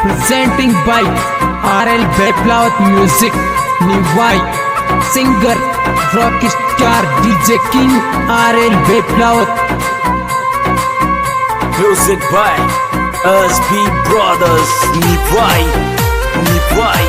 presenting by RL Beplawat Music, Nivai, singer, rockstar, DJ King, RL Beplawat. Music by SB Brothers, Nivai, Nivai.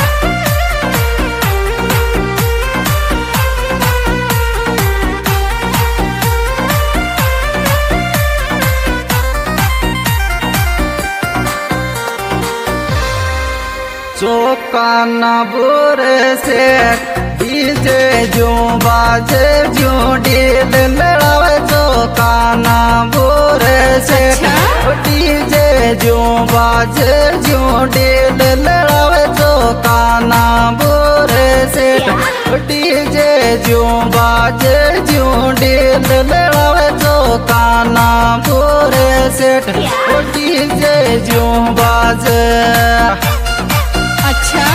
चौकाना बुरे से DJ जो बाजे जो deal लड़ावे चौकाना बुरे से डीजे जो बाजे जो डील लड़ावे चौकाना बुरे से डीजे जो बाजे जो डील लड़ावे चौकाना बुरे से डीजे जो बाजे अच्छा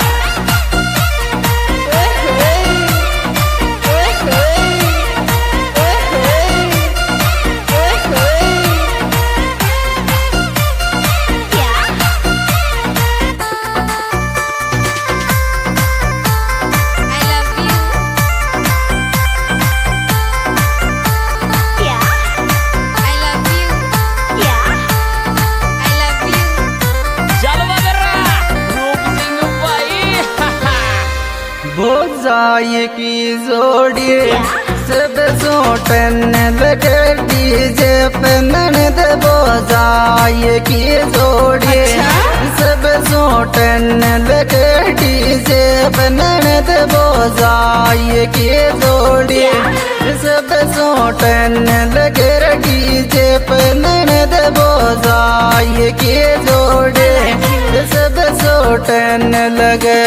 बोझाई की जोड़ी सब सोटन लगे डीजे पे ननद बोझाई की जोड़ी सब सोटन लगे डीजे पे ननद बोझाई की जोड़ी सब सोटन लगे डीजे पे ननद बोझाई की जोड़ी सब सोटन लगे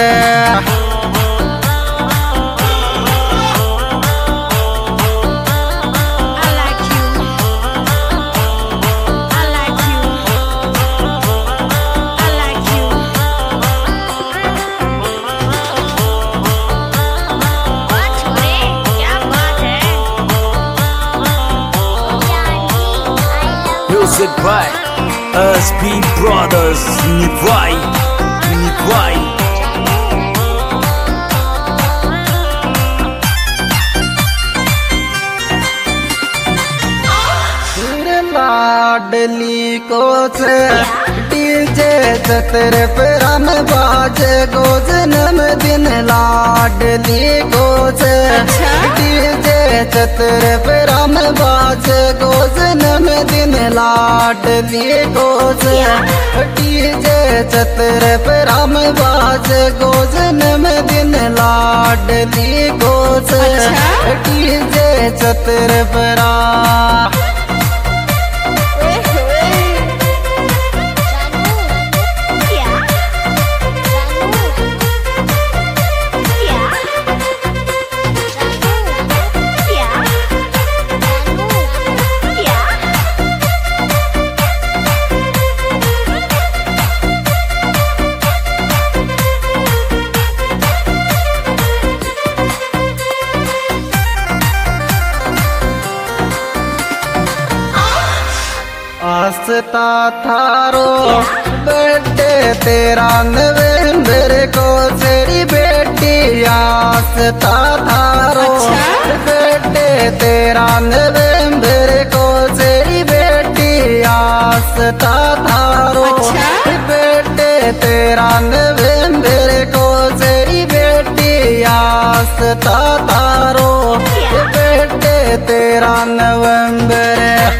Music by SB Brothers, Nivai, Nivai. लाडली को से डीजे चतर परम बाजे गो जन्म दिन लाडली को से डीजे चतर परम बाजे गो जन्म दिन लाडली को से डीजे चतर परम बाजे गो जन्म दिन लाडली को से डीजे चतर परा आस्था थारो बर्थडे तेरा नवंबर को तेरी बेटी आस्था थारो बर्थडे तेरा नवंबर को तेरी बेटी आस्था थारो बर्थडे तेरा नवंबर को तेरी बेटी आस्था थारो बर्थडे तेरा नवंबर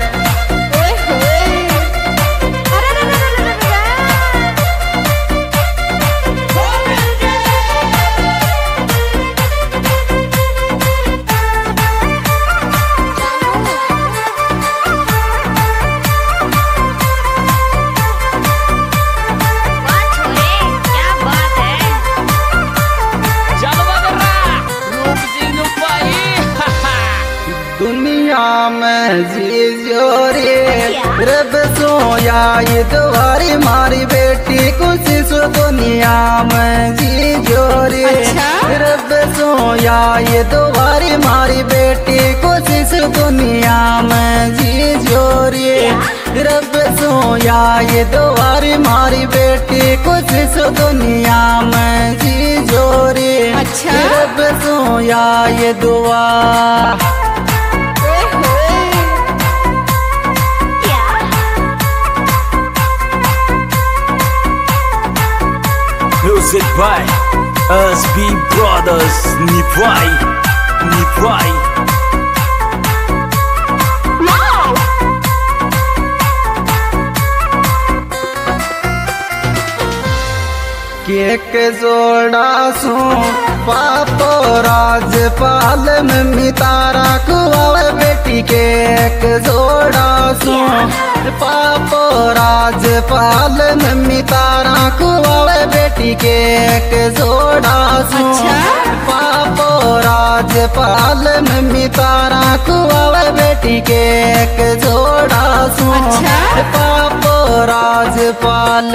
दुनिया में जी जोरी रब सोया ये तुम्हारी मारी बेटी कुछ सो दुनिया में जी जोरी रब सोया ये तुम्हारी मारी बेटी कुछ सो दुनिया में जी जोरी रब सोया ये तुम्हारी मारी बेटी सो दुनिया में जी जोरे अच्छा। रब सोया ये दुआ Music by SB Brothers. Nivai, Nivai. केक जोड़ा सो पापो राजपाल मम्मी तारा कुआवे बेटी केक जोड़ा सो पापो राजपाल मम्मी तारा कुआवे बेटी केक जोड़ा सो अच्छा। पापो राजपाल मम्मी तारा कुआवे बेटी केक जोड़ा सो अच्छा। पापो राजपाल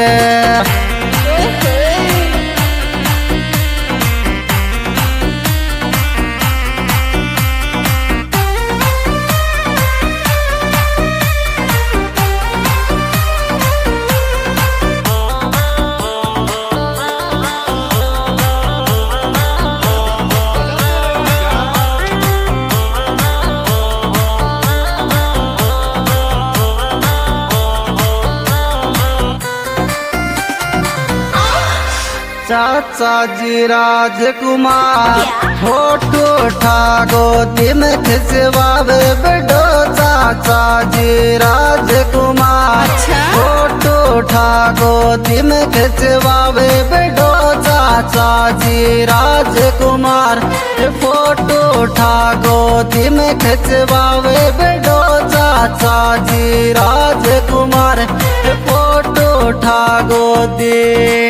चाचा जी राजकुमार फोटो ठागो दिम खिंचवावे बड़ो चाचा जी राजकुमार अच्छा। फोटो ठागो दिम खिंचवावे बड़ो चाचा जी राजकुमार फोटो ठागो दिम खिंचवावे बड़ो चाचा जी राजकुमार फोटो ठागो दे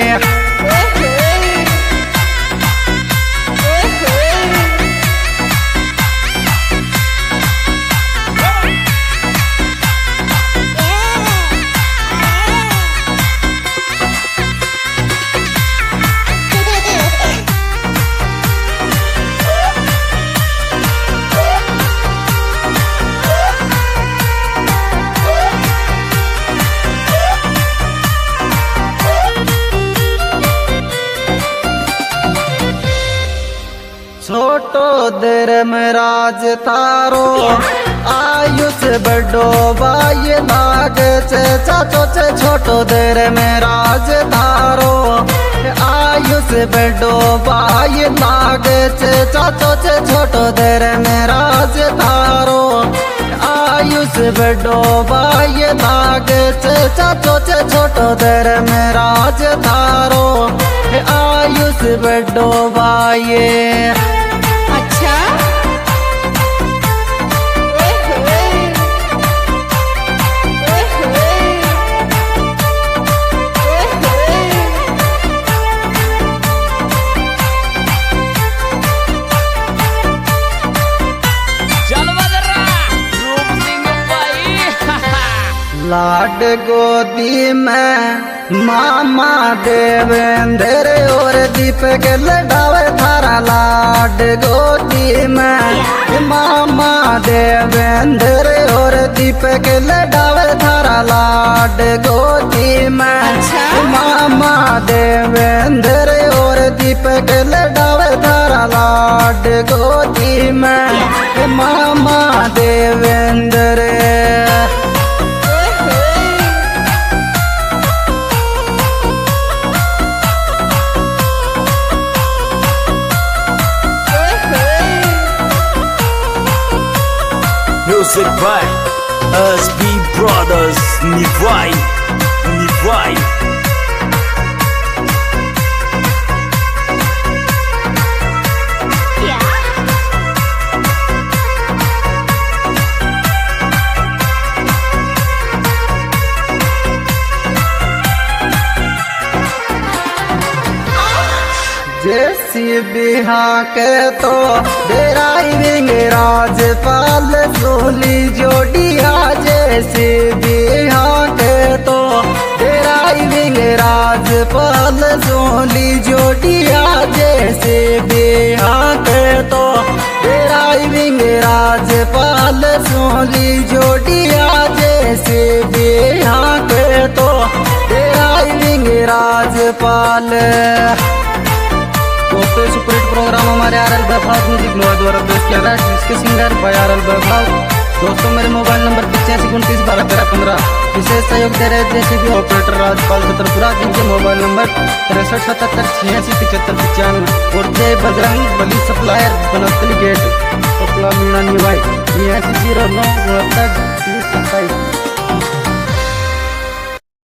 छोटो देर में राज तारो आयुष बड़ो बाय लाग चाचो चे छोटो देर में राज तारो आयुष बड़ो बाय लाग चाचो चे छोटो देर में राज तारो आयुष बड़ो बाय लाग चाचो चे छोटो देर में राज तारो आयुष बड़ो बाये अच्छा। लाड गोदी में मामा देवेंद्र और दीपक लड़ावे थारा लाड गोदी में मामा देवेंद्र और दीपक लड़ावे थारा लाड गोदी में अच्छा। मामा देवेंद्र और दीपक लड़ावे थारा लाड गोदी में मामा Devendra Music by SB Brothers. Nivai, Nivai. जैसी बिहा के तो ड्राइविंग राजपाल सोली जोड़िया जैसी बिहा के तो ड्राइविंग राजपाल सोली जोड़िया जैसे बिहा के तो ड्राइविंग राजपाल सोली जोड़िया जैसे बिहा के तो ड्राइविंग राज पाल। दोस्तों ये सुपरहिट प्रोग्राम हमारे आरएल बैफलाउत म्यूजिक नोवा द्वारा पेश किया गया है, जिसके सिंगर भाई आरएल बैफलाउत। दोस्तों मेरे मोबाइल नंबर 8529121315 विशेष सहयोग दे रहे जैसे भी ऑपरेटर राजपाल छतरपुरा, जिनके मोबाइल नंबर 6377867595 और जय बजरंग बली सप्लायर बनस्थली गेट कपला मीणा निवाई 8009 29 27।